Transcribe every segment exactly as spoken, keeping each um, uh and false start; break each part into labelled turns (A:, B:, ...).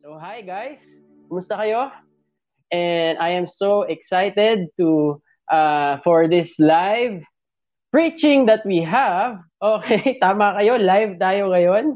A: So hi guys, kumusta kayo? And I am so excited to uh, for this live preaching that we have. Okay, tama kayo, live tayo ngayon.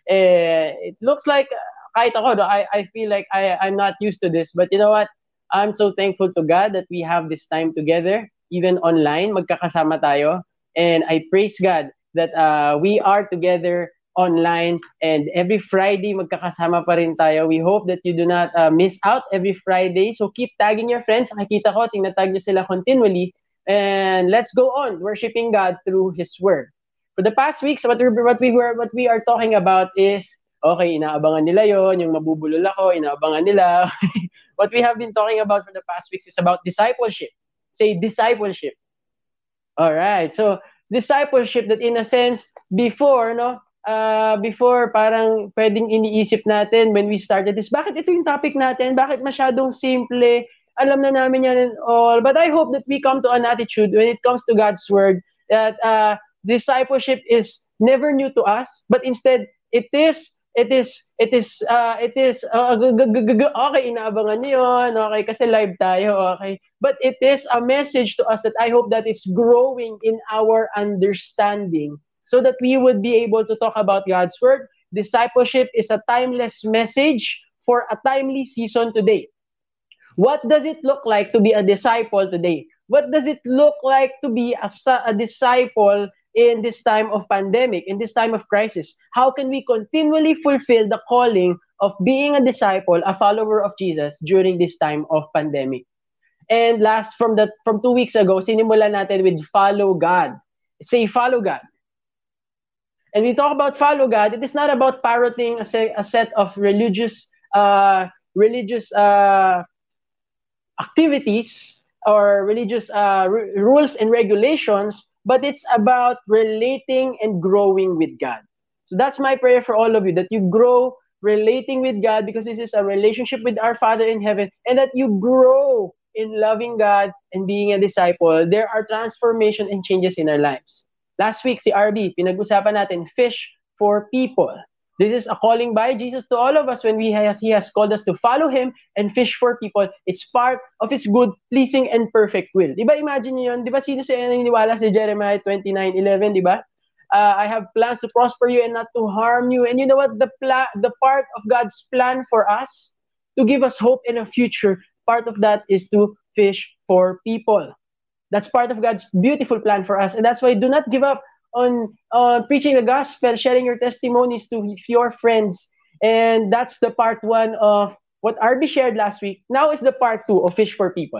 A: Eh, it looks like uh, kahit ako, no, I, I feel like I, I'm not used to this. But you know what? I'm so thankful to God that we have this time together, even online, magkakasama tayo. And I praise God that uh, we are together online and every Friday magkakasama pa rin tayo. We hope that you do not uh, miss out every Friday. So keep tagging your friends. Nakikita ko, tinatag nyo sila continually. And let's go on worshiping God through His Word. For the past weeks, what we what we were what we are talking about is okay, inaabangan nila yon, yung mabubulol ako, inaabangan nila. What we have been talking about for the past weeks is about discipleship. Say discipleship. All right. So discipleship that in a sense before no uh, before parang pwedeng iniisip natin when we started this, bakit ito yung topic natin? Bakit masyadong simple? Alam na namin yan and all. But I hope that we come to an attitude when it comes to God's Word that uh, discipleship is never new to us, but instead it is it is it is uh, it is uh, okay, inaabangan niyo yun, okay, kasi live tayo, okay. But it is a message to us that I hope that it's growing in our understanding so that we would be able to talk about God's Word. Discipleship is a timeless message for a timely season today. What does it look like to be a disciple today? What does it look like to be a, a disciple in this time of pandemic, in this time of crisis? How can we continually fulfill the calling of being a disciple, a follower of Jesus during this time of pandemic? And last, from the from two weeks ago, sinimula natin with follow God. Say follow God. And we talk about follow God. It is not about parroting a, se- a set of religious uh, religious uh, activities or religious uh, r- rules and regulations, but it's about relating and growing with God. So that's my prayer for all of you, that you grow relating with God because this is a relationship with our Father in heaven, and that you grow in loving God and being a disciple. There are transformation and changes in our lives. Last week, si R B, pinag-usapan natin, fish for people. This is a calling by Jesus to all of us when we has, He has called us to follow Him and fish for people. It's part of His good, pleasing, and perfect will. Di ba, imagine niyo yun? Di ba, sino siya naniniwala si Jeremiah twenty-nine eleven, di ba? Uh, I have plans to prosper you and not to harm you. And you know what? The, pla- the part of God's plan for us, to give us hope in a future, part of that is to fish for people. That's part of God's beautiful plan for us. And that's why do not give up on uh, preaching the gospel, sharing your testimonies to your friends. And that's the part one of what R B shared last week. Now is the part two of Fish for People.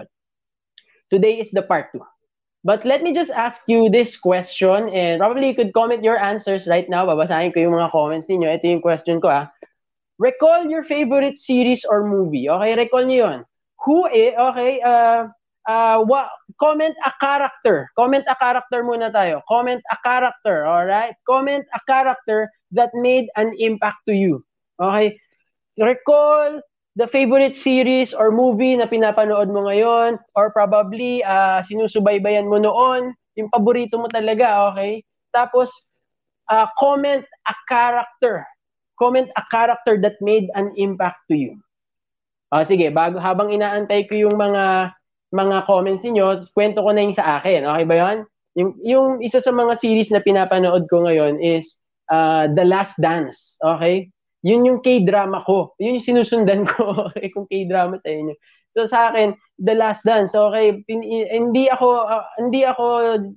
A: Today is the part two. But let me just ask you this question, and probably you could comment your answers right now. Babasahin ko yung mga comments ninyo. Ito yung question ko, ah. Recall your favorite series or movie. Okay, recall nyo yun. Who is, okay, uh, uh, wa, comment a character. Comment a character muna tayo. Comment a character, alright? Comment a character that made an impact to you. Okay? Recall the favorite series or movie na pinapanood mo ngayon, or probably uh, sinusubaybayan mo noon, yung paborito mo talaga, okay? Tapos, uh, comment a character. Comment a character that made an impact to you. Uh, sige, bago, habang inaantay ko yung mga mga comments niyo, kwento ko na yung sa akin. Okay ba yun? Yung, yung isa sa mga series na pinapanood ko ngayon is uh, The Last Dance. Okay? Yun yung K-drama ko. Yun yung sinusundan ko. Okay, kung K-drama sa inyo. So sa akin, The Last Dance. Okay, pin, hindi ako uh, hindi ako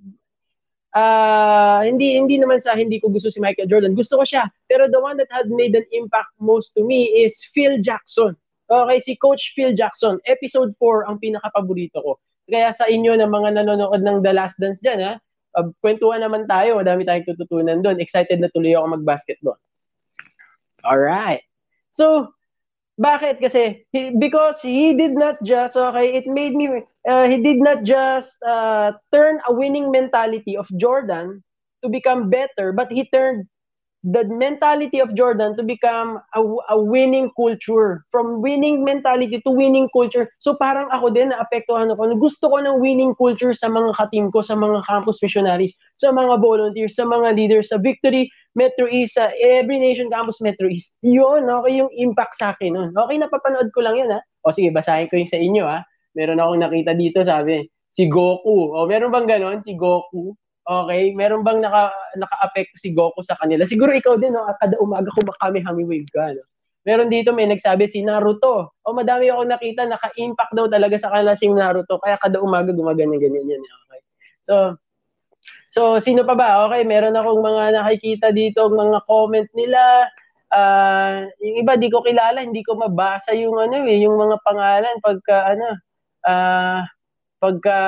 A: uh, hindi hindi naman sa hindi ko gusto si Michael Jordan. Gusto ko siya. Pero the one that had made an impact most to me is Phil Jackson. Okay, si Coach Phil Jackson. Episode four ang pinaka-paborito ko. Kaya sa inyo na mga nanonood ng The Last Dance dyan, ha? Uh, kwentuhan naman tayo. Madami tayong tututunan doon. Excited na tuloy ako mag-basketball. Alright. So, bakit? Kasi, he, because he did not just, okay, it made me, uh, he did not just uh, turn a winning mentality of Jordan to become better, but he turned the mentality of Jordan to become a, a winning culture. From winning mentality to winning culture. So parang ako din, naapektuhan ako. Gusto ko ng winning culture sa mga ka-team ko, sa mga campus missionaries, sa mga volunteers, sa mga leaders, sa Victory, Metro East, sa Every Nation Campus Metro East. Yun, okay yung impact sa akin nun. Okay, napapanood ko lang yun, ha? O sige, basahin ko yung sa inyo, ha? Meron akong nakita dito, sabi, si Goku. O meron bang ganon, si Goku? Okay, meron bang naka naka-apekto si Goku sa kanila? Siguro ikaw din, no? Kada umaga kumakami-hami wave ka, no? Meron dito may nagsabi si Naruto. O madami ako nakita, naka-impact daw talaga sa kanila si Naruto. Kaya kada umaga gumaganyan-ganyan yan. Okay. So, so sino pa ba? Okay, meron akong mga nakikita dito, mga comment nila. Uh, yung iba di ko kilala, hindi ko mabasa yung ano eh, yung mga pangalan pagka ano, ah, uh, pagka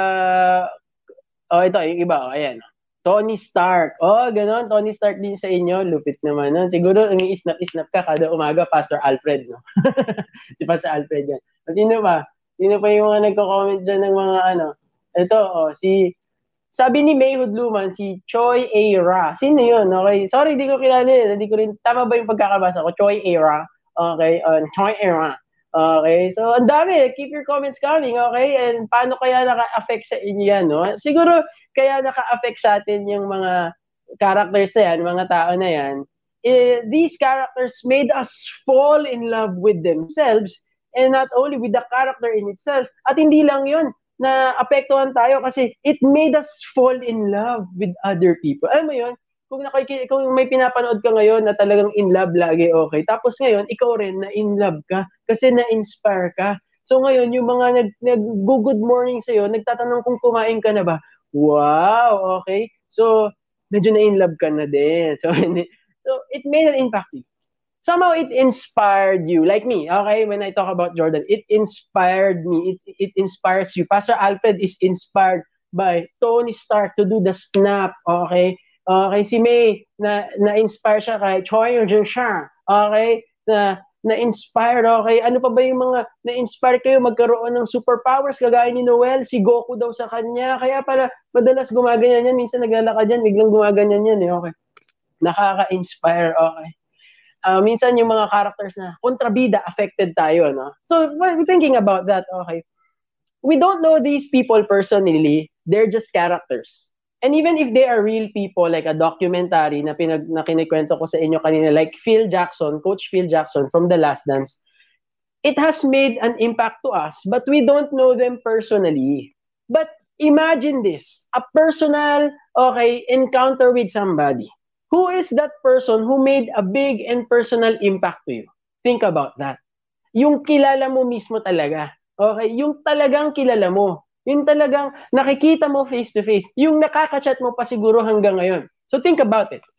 A: oh, ito, yung iba, oh, ayan. Tony Stark. Oh, gano'n. Tony Stark din sa inyo. Lupit naman nun. Siguro, ang isnap-isnap ka kada umaga, Pastor Alfred, no? Si Pastor Alfred yan. O, sino ba? Sino pa yung mga nagko-comment dyan ng mga ano? Ito, oh, si... Sabi ni May Hudluman, si Choi A. Ra. Sino yun? Okay. Sorry, di ko kilala yun. Hindi ko rin... Tama ba yung pagkakabasa ko? Choi A. Ra. Okay. Uh, Choi A. Ra. Okay. So, ang dami. Keep your comments coming. Okay. And paano kaya naka-affect sa inyo yan, no? Siguro, kaya naka-affect sa atin yung mga characters na yan, mga tao na yan. Eh, these characters made us fall in love with themselves and not only with the character in itself. At hindi lang yun, na apektuhan tayo kasi it made us fall in love with other people. Alam mo yun? Kung, nakik- kung may pinapanood ka ngayon na talagang in love lagi, okay. Tapos ngayon, ikaw rin na in love ka kasi na-inspire ka. So ngayon, yung mga nag, nag-good morning sa'yo, nagtatanong kung kumain ka na ba? Wow, okay. So, medyo na-in-love ka na din. So, so, it made an impact. Somehow, it inspired you. Like me, okay? When I talk about Jordan, it inspired me. It, it inspires you. Pastor Alfred is inspired by Tony Stark to do the snap, okay? Okay, si May, na, na-inspire siya kay Choi Jung-sha, okay? Na, na-inspired, okay? Ano pa ba yung mga na-inspire kayo magkaroon ng superpowers kagaya ni Noel? Si Goku daw sa kanya. Kaya pala, madalas gumaganyan yan. Minsan naglalakad yan, biglang gumaganyan yan, eh, okay? Nakaka-inspire, okay? Uh, minsan yung mga characters na kontrabida, affected tayo, no? So, well, thinking about that, okay, we don't know these people personally. They're just characters. And even if they are real people, like a documentary na, pinag, na kinikwento ko sa inyo kanina, like Phil Jackson, Coach Phil Jackson from The Last Dance, it has made an impact to us, but we don't know them personally. But imagine this, a personal, okay, encounter with somebody. Who is that person who made a big and personal impact to you? Think about that. Yung kilala mo mismo talaga. Okay? Yung talagang kilala mo. Yung talagang nakikita mo face to face. Yung nakaka-chat mo pa siguro hanggang ngayon. So think about it.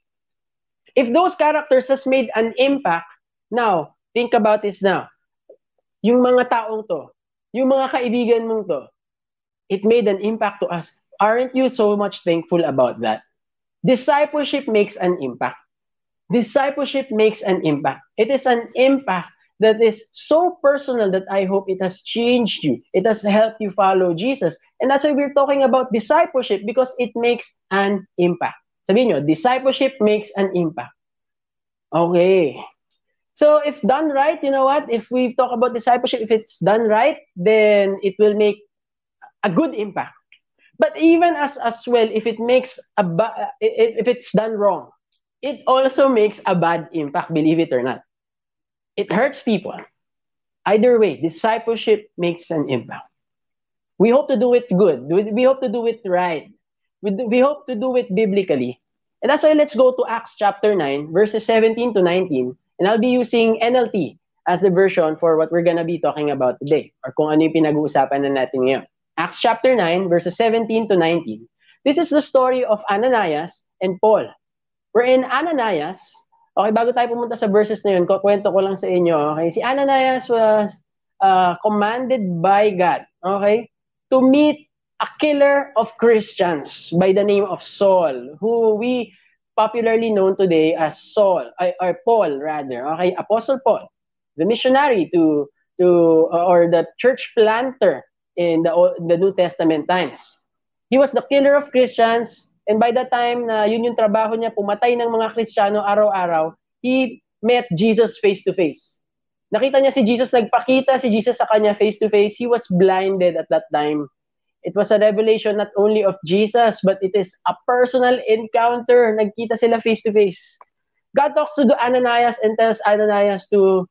A: If those characters has made an impact, now, think about this now. Yung mga taong to, yung mga kaibigan mong to, it made an impact to us. Aren't you so much thankful about that? Discipleship makes an impact. Discipleship makes an impact. It is an impact that is so personal that I hope it has changed you. It has helped you follow Jesus. And that's why we're talking about discipleship, because it makes an impact. Sabihin nyo, discipleship makes an impact. Okay. So if done right, you know what? If we talk about discipleship, if it's done right, then it will make a good impact. But even as as well, if it makes a ba- if it's done wrong, it also makes a bad impact, believe it or not. It hurts people. Either way, discipleship makes an impact. We hope to do it good. We hope to do it right. We, do, we hope to do it biblically. And that's why let's go to Acts chapter nine, verses seventeen to nineteen. And I'll be using N L T as the version for what we're gonna be talking about today, or kung ano yung pinag-uusapan na natin ngayon. Acts chapter nine, verses seventeen to nineteen. This is the story of Ananias and Paul. Wherein Ananias, okay, bago tayo pumunta sa verses na yun, kwento ko lang sa inyo, okay? Si Ananias was uh, commanded by God, okay, to meet a killer of Christians by the name of Saul, who we popularly known today as Saul, or Paul rather, okay, Apostle Paul, the missionary to, to uh, or the church planter in the, the New Testament times. He was the killer of Christians, And by the time na yun yung trabaho niya, pumatay ng mga Kristiyano araw-araw, he met Jesus face to face. Nakita niya si Jesus, nagpakita si Jesus sa kanya face to face. He was blinded at that time. It was a revelation not only of Jesus, but it is a personal encounter. Nagkita sila face to face. God talks to Ananias and tells Ananias to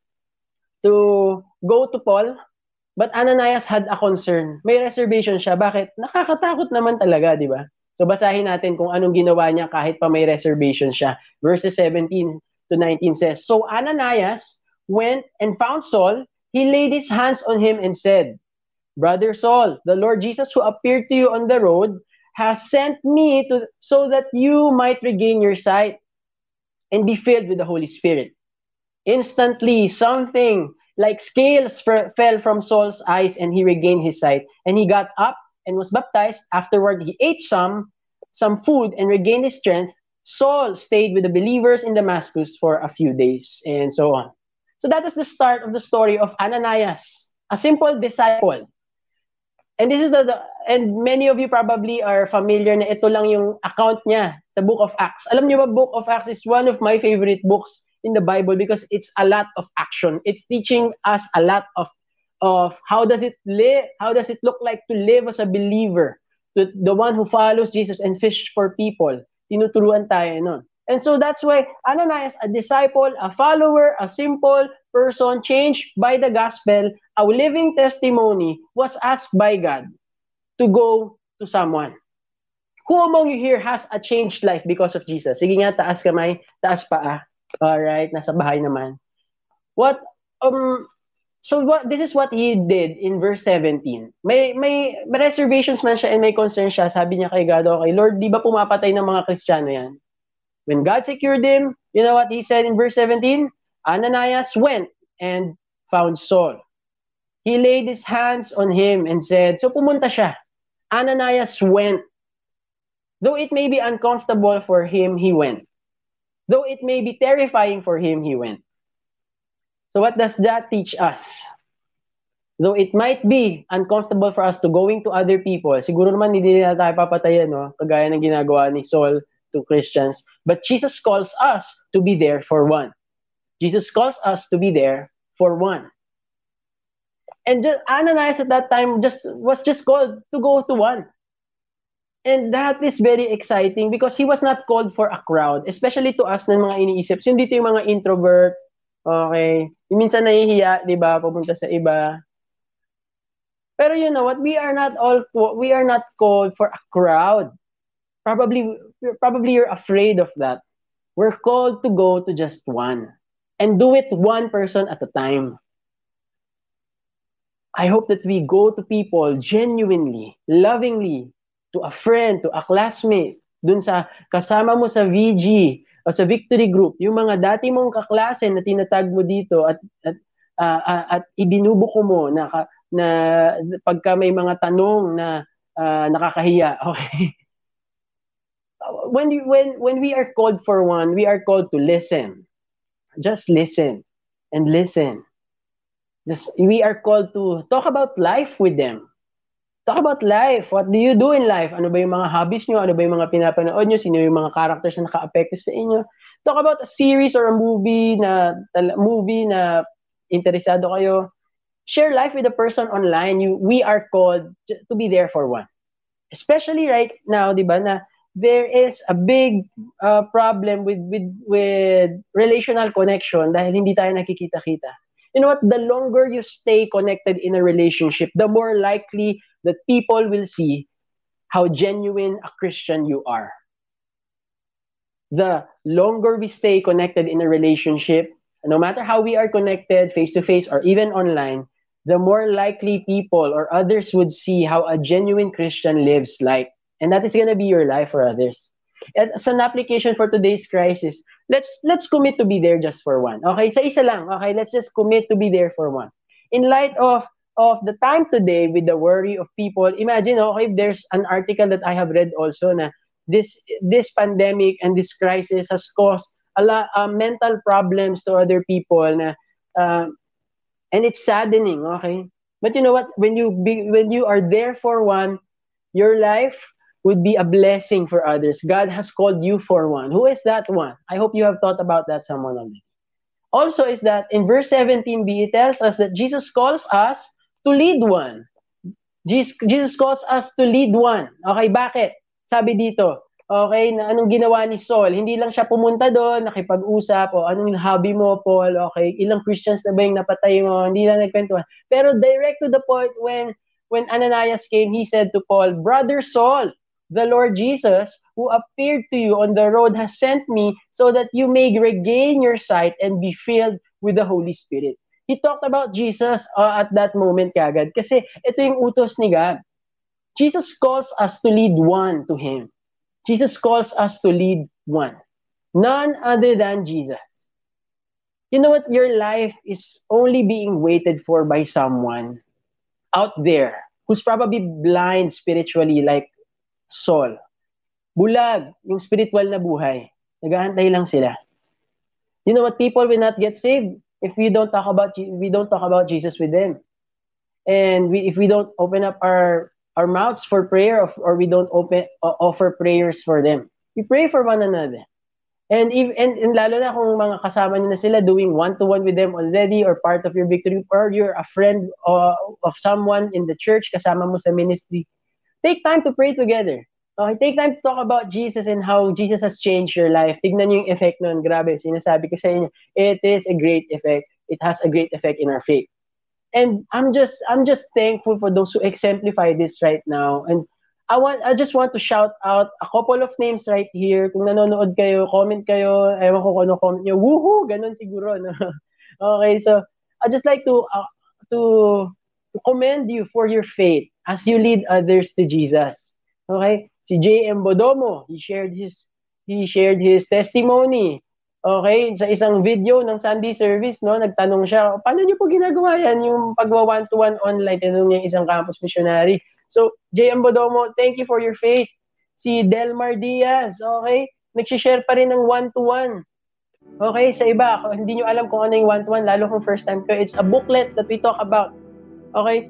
A: to go to Paul, but Ananias had a concern. May reservation siya. Bakit? Nakakatakot naman talaga, di ba? So basahin natin kung anong ginawa niya kahit pa may reservation siya. Verses seventeen to nineteen says, So Ananias went and found Saul. He laid his hands on him and said, Brother Saul, the Lord Jesus who appeared to you on the road has sent me to so that you might regain your sight and be filled with the Holy Spirit. Instantly, something like scales f- fell from Saul's eyes and he regained his sight. And he got up and was baptized. Afterward, he ate some, some food and regained his strength. Saul stayed with the believers in Damascus for a few days, and so on. So that is the start of the story of Ananias, a simple disciple. And this is the, the and many of you probably are familiar na ito lang yung account niya sa Book of Acts. Alam niyo ba, Book of Acts is one of my favorite books in the Bible because it's a lot of action. It's teaching us a lot of of how does it live, how does it look like to live as a believer, to the one who follows Jesus and fish for people. Tinuturuan tayo nun. And so that's why Ananias, a disciple, a follower, a simple person changed by the gospel, a living testimony, was asked by God to go to someone. Who among you here has a changed life because of Jesus? Sige nga, taas kamay, taas paa. Alright, nasa bahay naman. What, um, so what, this is what he did in verse seventeen. May, may, may reservations man siya and may concern siya. Sabi niya kay God, okay, Lord, di ba pumapatay ng mga Kristiyano yan? When God secured him, you know what he said in verse seventeen? Ananias went and found Saul. He laid his hands on him and said, so pumunta siya. Ananias went. Though it may be uncomfortable for him, he went. Though it may be terrifying for him, he went. So what does that teach us? Though it might be uncomfortable for us to going to other people, siguro naman hindi na tayo papatayan, no? Kagaya ng ginagawa ni Saul to Christians. But Jesus calls us to be there for one. Jesus calls us to be there for one. And just, Ananias at that time just was just called to go to one. And that is very exciting because he was not called for a crowd, especially to us ng mga iniisip. So, dito yung mga introvert, okay, yung minsan nahihiya, di ba, pupunta sa iba. Pero you know what, we are not all, we are not called for a crowd. Probably, probably you're afraid of that. We're called to go to just one and do it one person at a time. I hope that we go to people genuinely, lovingly, to a friend, to a classmate, dun sa kasama mo sa V G o sa victory group, yung mga dati mong kaklase na tinatag mo dito at at, uh, uh, at ibinubuko mo na, na pagka may mga tanong na uh, nakakahiya. Okay. When, you, when, when we are called for one, we are called to listen. Just listen and listen. Just, we are called to talk about life with them. Talk about life. What do you do in life? Ano ba yung mga hobbies nyo? Ano ba yung mga pinapanood nyo? Sino yung mga characters na naka-apekto sa inyo? Talk about a series or a movie na movie na interesado kayo. Share life with a person online. You, we are called to be there for one. Especially right now, di ba, na there is a big uh, problem with, with, with relational connection dahil hindi tayo nakikita-kita. You know what? The longer you stay connected in a relationship, the more likely that people will see how genuine a Christian you are. The longer we stay connected in a relationship, no matter how we are connected, face-to-face or even online, the more likely people or others would see how a genuine Christian lives like. And that is going to be your life for others. As an application for today's crisis, let's let's commit to be there just for one. Okay, sa isa lang. Okay, let's just commit to be there for one. In light of of the time today with the worry of people, imagine, okay, there's an article that I have read also na this this pandemic and this crisis has caused a lot uh, mental problems to other people na uh, and it's saddening, okay? But you know what? When you be, when you are there for one, your life would be a blessing for others. God has called you for one. Who is that one? I hope you have thought about that someone already. Also is that in verse seventeen b, it tells us that Jesus calls us to lead one. Jesus, Jesus calls us to lead one. Okay, bakit? Sabi dito, okay, na anong ginawa ni Saul? Hindi lang siya pumunta doon, nakipag-usap, o anong hobby mo, Paul, okay, ilang Christians na ba yung napatay mo, hindi lang nagkwentuhan. Pero direct to the point, when when Ananias came, he said to Paul, Brother Saul, the Lord Jesus, who appeared to you on the road, has sent me so that you may regain your sight and be filled with the Holy Spirit. He talked about Jesus uh, at that moment kagad. Kasi ito yung utos ni God. Jesus calls us to lead one to Him. Jesus calls us to lead one. None other than Jesus. You know what? Your life is only being waited for by someone out there who's probably blind spiritually like Saul. Bulag, yung spiritual na buhay. Nag-aantay lang sila. You know what? People will not get saved if we don't talk about we don't talk about Jesus with them, and we, if we don't open up our our mouths for prayer, or we don't open uh, offer prayers for them. We pray for one another, and if and, and lalo na kung mga kasama niyo na sila doing one to one with them already, or part of your victory, or you're a friend uh, of someone in the church, kasama mo sa ministry. Take time to pray together. Okay, take time to talk about Jesus and how Jesus has changed your life. Tignan niyo yung effect nun. Grabe, sinasabi ko sa inyo, it is a great effect. It has a great effect in our faith. And I'm just I'm just thankful for those who exemplify this right now. And I want I just want to shout out a couple of names right here. Kung nanonood kayo, comment kayo. Ewan ko kung ano comment niyo. Woohoo! Ganun siguro. No? Okay, so I just like to uh, to to commend you for your faith as you lead others to Jesus. Okay? Si J M Bodomo, he shared his he shared his testimony. Okay, sa isang video ng Sunday service, no, nagtanong siya, paano niyo po ginagawa yan, yung pagwa one-to-one online, tinanong niya isang campus missionary. So, J M Bodomo, thank you for your faith. Si Delmar Diaz, okay, nagsishare pa rin ng one-to-one. Okay, sa iba, hindi niyo alam kung ano yung one-to-one, lalo kung first time ko, it's a booklet that we talk about. Okay,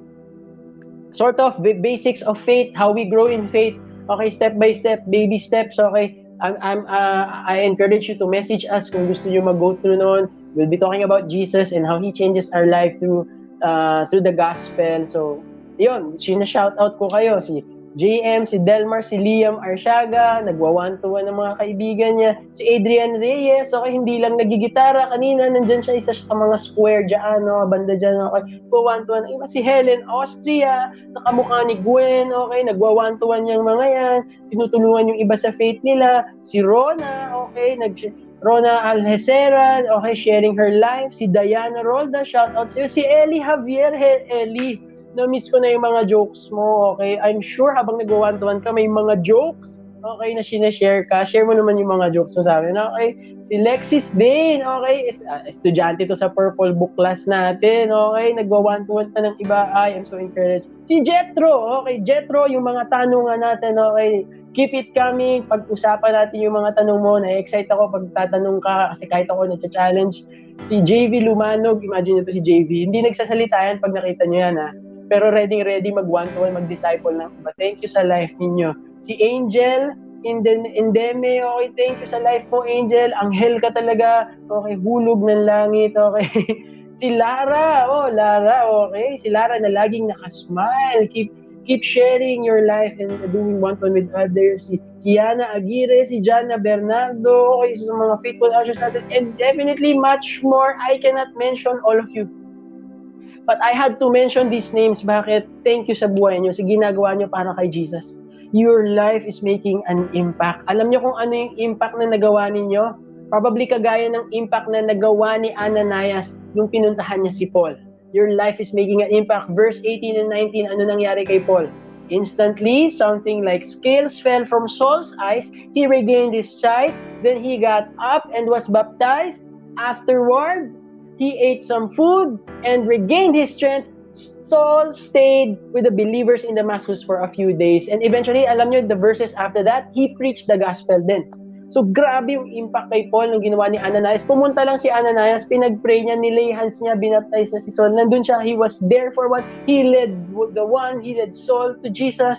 A: sort of basics of faith, how we grow in faith. Okay, step by step, baby steps. Okay, I'm, I'm, uh, I encourage you to message us kung gusto niyo mag-go through noon. We'll be talking about Jesus and how He changes our life through, uh, through the gospel. So, yun, sina-shout out ko kayo. Si J M, si Delmar, si Liam Arsiaga, nagwa-one-to-one ng mga kaibigan niya. Si Adrian Reyes, okay, hindi lang nagigitara. Kanina, nandyan siya, isa siya sa mga square dyan, no, banda dyan, okay, nagwa-one-to-one. Iba si Helen Austria, nakamukha ni Gwen, okay, nagwa-one-to-one yung mga yan. Tinutulungan yung iba sa faith nila. Si Rona, okay, nag Rona Alhecera, okay, sharing her life. Si Diana Rolda, shout out sa'yo. Si Ellie Javier, hey, Ellie, na-miss ko na yung mga jokes mo, okay? I'm sure habang nag-one-to-one ka, may mga jokes, okay, na sinashare ka. Share mo naman yung mga jokes mo sa amin, okay? Si Lexis Dane, okay? Uh, estudyante to sa Purple Book class natin, okay? Nag-one-to-one pa ng iba. I am so encouraged. Si Jetro, okay? Jetro, yung mga tanungan natin, okay? Keep it coming. Pag-usapan natin yung mga tanong mo. Na-excite ako pag tatanong ka kasi kahit ako nag-challenge. Si J V Lumanog, imagine nyo to si J V. Hindi nagsasalita yan pag nakita nyo yan, ha? Pero ready-ready mag-one-to-one, mag-disciple ng iba. Thank you sa life ninyo. Si Angel, Indeme, okay, thank you sa life mo, Angel. Anghel ka talaga. Okay, hulog ng langit, okay. Si Lara, oh, Lara, okay. Si Lara na laging nakasmile. Keep keep sharing your life and doing one-to-one with others. Si Kiana Aguirre, si Jana Bernardo, okay, sa mga faithful ushers natin. And definitely much more. I cannot mention all of you. But I had to mention these names. Bakit? Thank you sa buhay nyo, sa ginagawa nyo para kay Jesus. Your life is making an impact. Alam nyo kung ano yung impact na nagawa ninyo? Probably kagaya ng impact na nagawa ni Ananias nung pinuntahan niya si Paul. Your life is making an impact. Verse eighteen and nineteen, ano nangyari kay Paul? Instantly, something like scales fell from Saul's eyes. He regained his sight. Then he got up and was baptized. Afterward, he ate some food and regained his strength. Saul stayed with the believers in Damascus for a few days. And eventually, alam nyo, the verses after that, he preached the gospel then. So, grabe yung impact kay Paul nung ginawa ni Ananias. Pumunta lang si Ananias, pinag-pray niya, nilay hands niya, binaptize na si Saul. Nandun siya, he was there for what? He led the one, he led Saul to Jesus.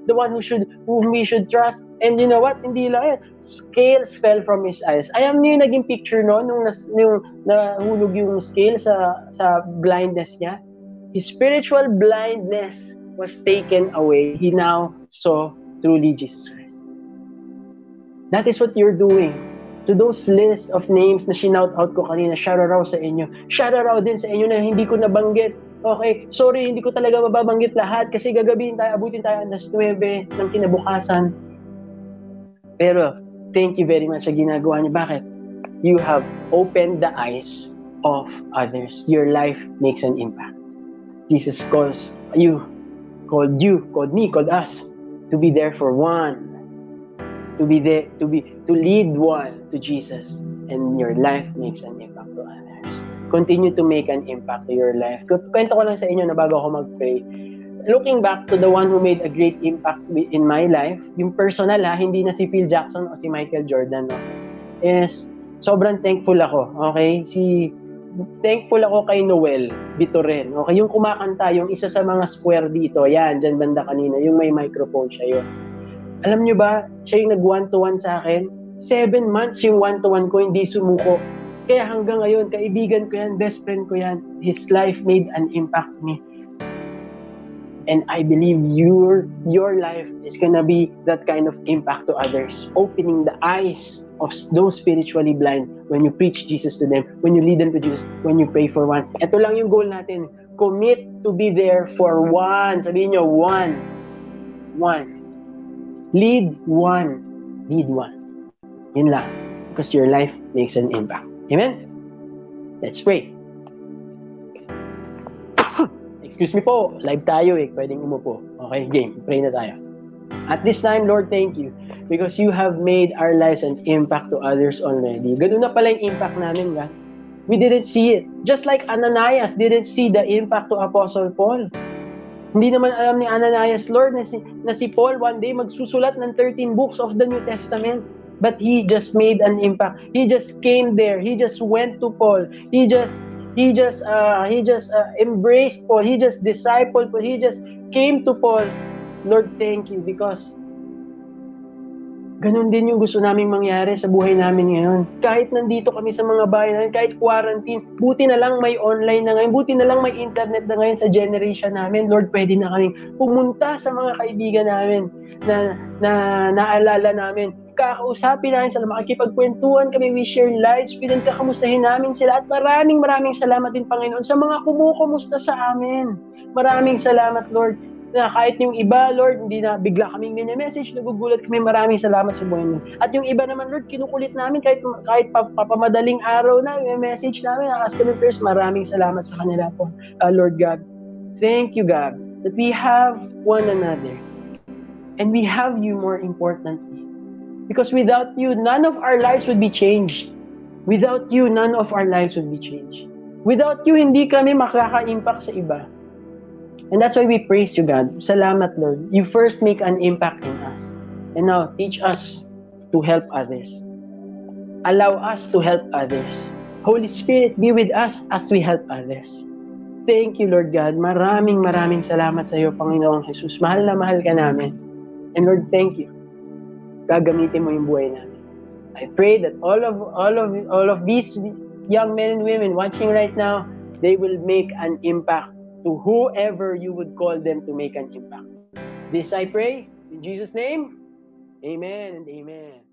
A: the one who should, whom we should trust. And you know what? Hindi lang yan. Scales fell from his eyes. Alam niyo yung naging picture no, nung, nas, nung nahulog yung scale sa, sa blindness niya? His spiritual blindness was taken away. He now saw truly Jesus Christ. That is what you're doing. To those list of names na shinout out ko kanina, shout out sa inyo. Shout out din sa inyo na hindi ko nabanggit. Okay, sorry, hindi ko talaga mababanggit lahat kasi gagabihin tayo, abutin tayo alas nuwebe ng kinabukasan. Pero, thank you very much sa ginagawa niyo. Bakit? You have opened the eyes of others. Your life makes an impact. Jesus calls you, called you, called me, called us to be there for one. To be there, to be, to lead one to Jesus, and your life makes an impact to others. Continue to make an impact to your life. Kwento ko lang sa inyo na bago ako mag-pray. Looking back to the one who made a great impact in my life, yung personal ha, hindi na si Phil Jackson o si Michael Jordan, no? Is sobrang thankful ako, okay? Si thankful ako kay Noel Bitoren, okay? Yung kumakanta, yung isa sa mga square dito, yan, dyan banda kanina, yung may microphone siya yun. Alam nyo ba, siya yung nag one-to-one sa akin. Seven months yung one-to-one ko, hindi sumuko. Kaya hanggang ngayon, kaibigan ko yan, best friend ko yan. His life made an impact to me. And I believe your, your life is gonna be that kind of impact to others. Opening the eyes of those spiritually blind when you preach Jesus to them, when you lead them to Jesus, when you pray for one. Ito lang yung goal natin. Commit to be there for one. Sabihin nyo, one. One. Lead one. Lead one. Yun lang. Because your life makes an impact. Amen? Let's pray. Excuse me po. Live tayo eh. Pwedeng umupo. Okay, game. Pray na tayo. At this time, Lord, thank you. Because you have made our lives an impact to others already. Ganun na pala yung impact namin, God. We didn't see it. Just like Ananias didn't see the impact to Apostle Paul. Hindi naman alam ni Ananias, Lord, na si, na si Paul one day magsusulat ng thirteen books of the New Testament. But he just made an impact. He just came there. He just went to Paul. He just he just uh, he just uh, embraced Paul. He just discipled Paul. He just came to Paul. Lord, thank you because ganun din yung gusto naming mangyari sa buhay namin ngayon. Kahit nandito kami sa mga bahay namin, kahit quarantine, buti na lang may online na ngayon, buti na lang may internet na ngayon sa generation namin. Lord, pwede na kaming pumunta sa mga kaibigan namin na, na naalala namin. Kakausapin namin sila, makikipagkwentuhan kami, we share lives, pinagkakamustahin namin sila. At maraming maraming salamat din, Panginoon, sa mga kumukumusta sa amin. Maraming salamat, Lord. Na kahit yung iba, Lord, hindi na bigla kaming mini-message, nagugulat kami, maraming salamat sa buhay mo. At yung iba naman, Lord, kinukulit namin kahit kahit papamadaling araw na, may message namin, ask kami first, maraming salamat sa kanila po, uh, Lord God. Thank you, God, that we have one another. And we have you more importantly. Because without you, none of our lives would be changed. Without you, none of our lives would be changed. Without you, hindi kami makaka-impact sa iba. And that's why we praise you, God. Salamat, Lord. You first make an impact in us. And now, teach us to help others. Allow us to help others. Holy Spirit, be with us as we help others. Thank you, Lord God. Maraming maraming salamat sa iyo, Panginoong Jesus. Mahal na mahal ka namin. And Lord, thank you. Gagamitin mo yung buhay namin. I pray that all of all of all of these young men and women watching right now, they will make an impact to whoever you would call them to make an impact. This I pray in Jesus' name. Amen and amen.